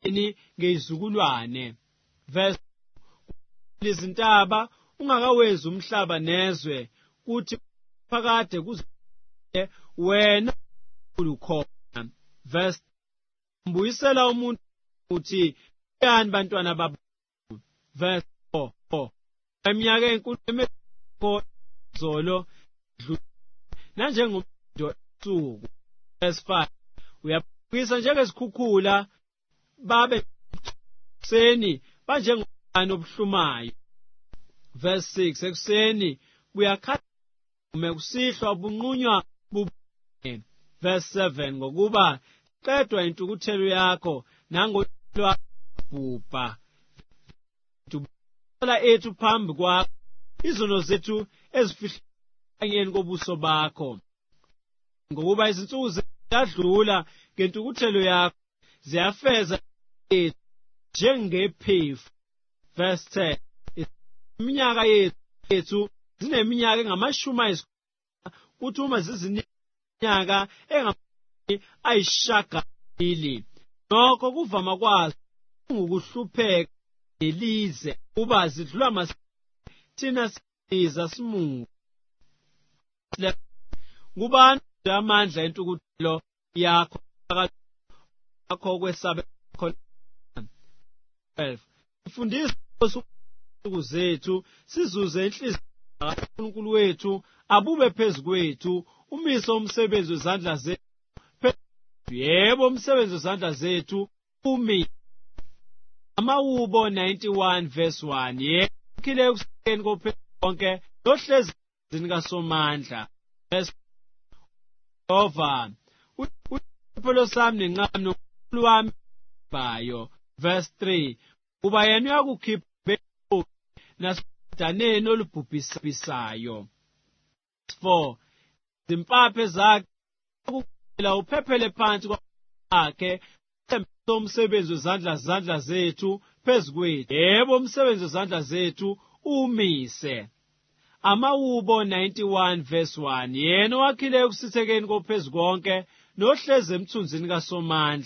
ngezizukulwane. Verse izintaba ungakawenzi umhlaba nezwe kuthi phakade kuze wena ukhona. Verse mbuyisela umuntu uthi yani bantwana babo. Verse 4 eminyaka enkulu zolo nanjengomuntu esuku. Verse 5 uyaphikisa njengezikhukhula babe seni banjengobani obuhlumayo. Verse 6 ekuseni buyakhala kusihlwa bunqunywa bubone. Verse 7 ngokuba qedwa intukuthelo yakho nangolwa bhubha tubala ethu phambi kwakho izono zethu ezifihlanyeni kobuso bakho. Ngokuba izinsuku ziyadlula ngentukuthelo yakho ziyafeza ethu njengephefu. Verse 10 iminyaka yethu zineminyaka engamashumi ayisikhombisa kuthi uma ziziminyaka ayishagalolunye. Nokho kuvama kwazo ngokuhlupheka nelize kuba zidlula masinyane thina siza simungu. Kubani amandla entukuthelo yakho akho kwesaba khona. 12 ifundisa usuku zethu sizuze inhliziyo kaNkulunkulu wethu abube phezukwethu. Umise umsebenzi wezandla zethu yebo umsebenzi wezandla zethu umi. Amawubo 91 verse 1 yekhile ukusekeni kophela konke lohlezi kaSomandla. Verse Jehova uphelo sami nencane noNkulunkulu wami bayo. Verse 3 kuba yena uyakukhipha nasedaneni olubhubhisayo. Verse 4 izimpaphe zakhe ukuphela uphephele phansi kwakhe umsebenzi wezandla zethu phezukwethu. Yebo umsebenzi wezandla zethu umise. Amawubo 91 verse 1 yena wakhile ekusithekeni kophezukonke nohlezi emthunzini kaSomandla.